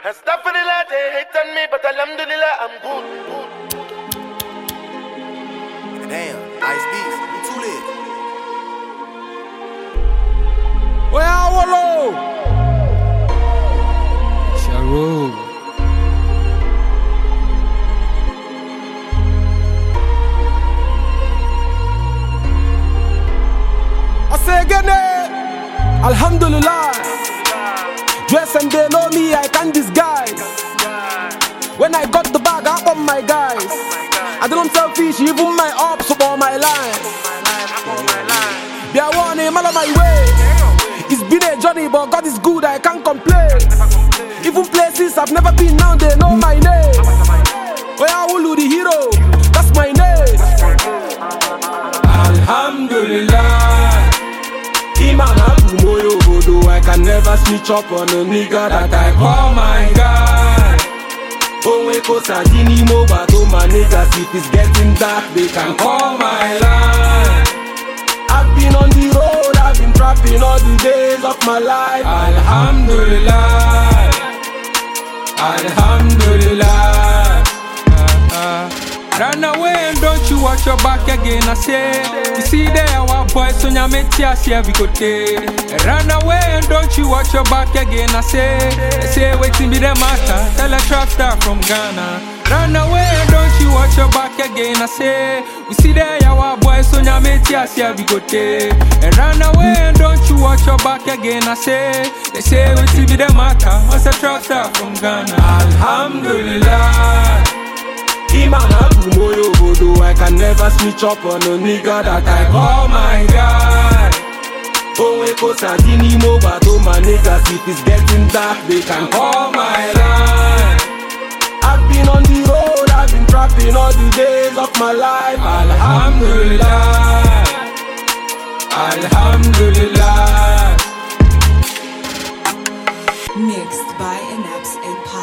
Astaghfirullah, they hate on me, but alhamdulillah, I'm good. Damn, Ice Beast, you too lit. Well, hello. Sharu. I say again, alhamdulillah. Dress and they know me, I can't disguise. When I got the bag, I up my guys. I don't sell fish, even my ops for my line. They are warning all of my way. It's been a journey, but God is good, I can't complain. Even places I've never been, now they know my name. Oyawulu the hero, that's my name. Alhamdulillah. I can never snitch up on a nigga that I call my guy. Onweko Sadini Moba to my niggas, if it's getting dark, they can call my line. I've been on the road, I've been trapping all the days of my life. Alhamdulillah, Alhamdulillah. Run away and don't you watch your back again, I say. You see there our boys, so now make tears here we go take. Run away and don't you watch your back again, I say. They say waiting be the master, tell a trap star from Ghana. Run away and don't you watch your back again, I say. We see there our boys, so now make tears here we go take. Run away and don't you watch your back again, I say. They say waiting be the master, what's a trap star from Ghana. Alhamdulillah. I can never snitch up on a nigga that I call my guy. Onweko Sadini Moba to my niggas, if it's getting dark, they can call my line. I've been on the road, I've been trapping all the days of my life. Alhamdulillah, Alhamdulillah. Mixed by Anaps and